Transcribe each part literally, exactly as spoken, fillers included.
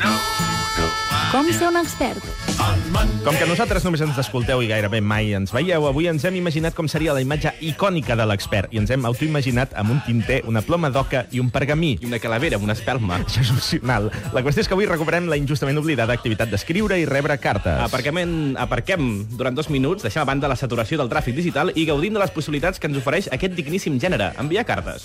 Com ser un expert? Com que nosaltres només ens escolteu i gairebé mai ens veieu, avui ens hem imaginat com seria la imatge icònica de l'expert i ens hem autoimaginat amb un tinter, una ploma d'oca i un pergamí. I una calavera amb una espelma. Això és opcional. La qüestió és que avui recuperem la injustament oblidada activitat d'escriure i rebre cartes. Aparquem, aparquem durant dos minuts, deixem a banda la saturació del tràfic digital i gaudim de les possibilitats que ens ofereix aquest digníssim gènere, enviar cartes.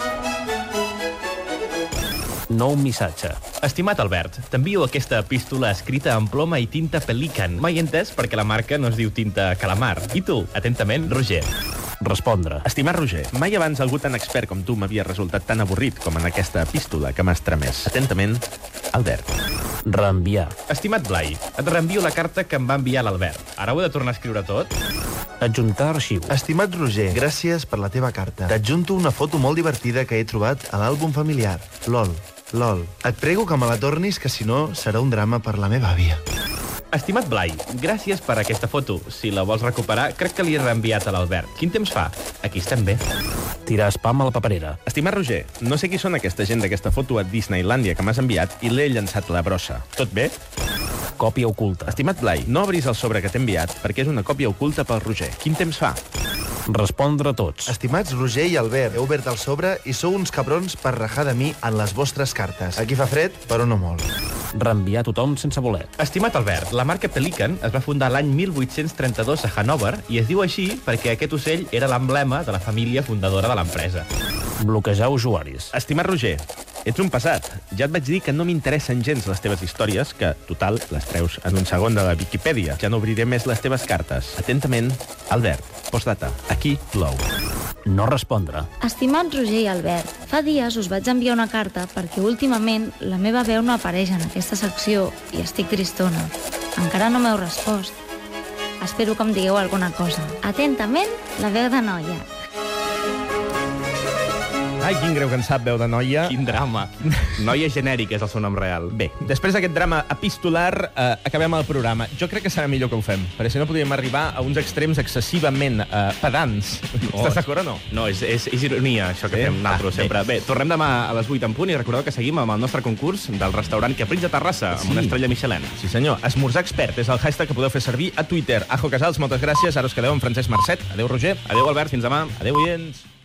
Nou missatge. Estimat Albert, t'envio aquesta epístola escrita en ploma i tinta Pelican. Mai entès perquè la marca no es diu tinta Calamar. I tu, atentament, Roger. Respondre. Estimat Roger, mai abans algú tan expert com tu m'havia resultat tan avorrit com en aquesta epístola que m'has tramès. Atentament, Albert. Reenviar. Estimat Blai, et reenvio la carta que em va enviar l'Albert. Ara ho he de tornar a escriure tot? Adjuntar arxiu. Estimat Roger, gràcies per la teva carta. T'adjunto una foto molt divertida que he trobat a l'àlbum familiar. LOL. LOL. Et prego que me la tornis, que si no serà un drama per la meva àvia. Estimat Blai, gràcies per aquesta foto. Si la vols recuperar, crec que li he reenviat a l'Albert. Quin temps fa? Aquí estem bé. Tirar spam a la paperera. Estimat Roger, no sé qui són aquesta gent d'aquesta foto a Disneylàndia que m'has enviat i l'he llançat a la brossa. Tot bé? Còpia oculta. Estimat Blai, no obris el sobre que t'he enviat perquè és una còpia oculta pel Roger. Quin temps fa? Respondre a tots. Estimats Roger i Albert, heu obert el sobre i sou uns cabrons per rajar de mi en les vostres cartes. Aquí fa fred, però no molt. Reenviar tothom sense voler. Estimat Albert, la marca Pelican es va fundar l'any mil vuit-cents trenta-dos a Hannover i es diu així perquè aquest ocell era l'emblema de la família fundadora de l'empresa. Bloquejar usuaris. Estimat Roger, ets un passat. Ja et vaig dir que no m'interessen gens les teves històries, que, total, les treus en un segon de la Viquipèdia. Ja no obriré més les teves cartes. Atentament, Albert. Postdata. Aquí plou. No respondre. Estimat Roger i Albert, fa dies us vaig enviar una carta perquè últimament la meva veu no apareix en aquesta secció i estic tristona. Encara no m'heu respost. Espero que em digueu alguna cosa. Atentament, la veu de noia. Ai, quin greu que en sap, veu de noia. Quin drama. Noia genèrica és el seu nom real. Bé, després d'aquest drama epistolar, eh, acabem el programa. Jo crec que serà millor que ho fem, perquè si no podríem arribar a uns extrems excessivament eh, pedants. Oh. Estàs d'acord o no? No, és, és, és ironia, això que Sí? fem nosaltres Ah, sempre. Bé, tornem demà a les vuit en punt i recordeu que seguim amb el nostre concurs del restaurant Caprins de Terrassa, Sí. amb una estrella Michelin. Sí, senyor. Esmorzar expert és el hashtag que podeu fer servir a Twitter. Ajo Casals, moltes gràcies. Ara us quedeu amb Francesc Marcet. Adéu, Roger. Adéu, Albert, fins demà. Adéu, oients.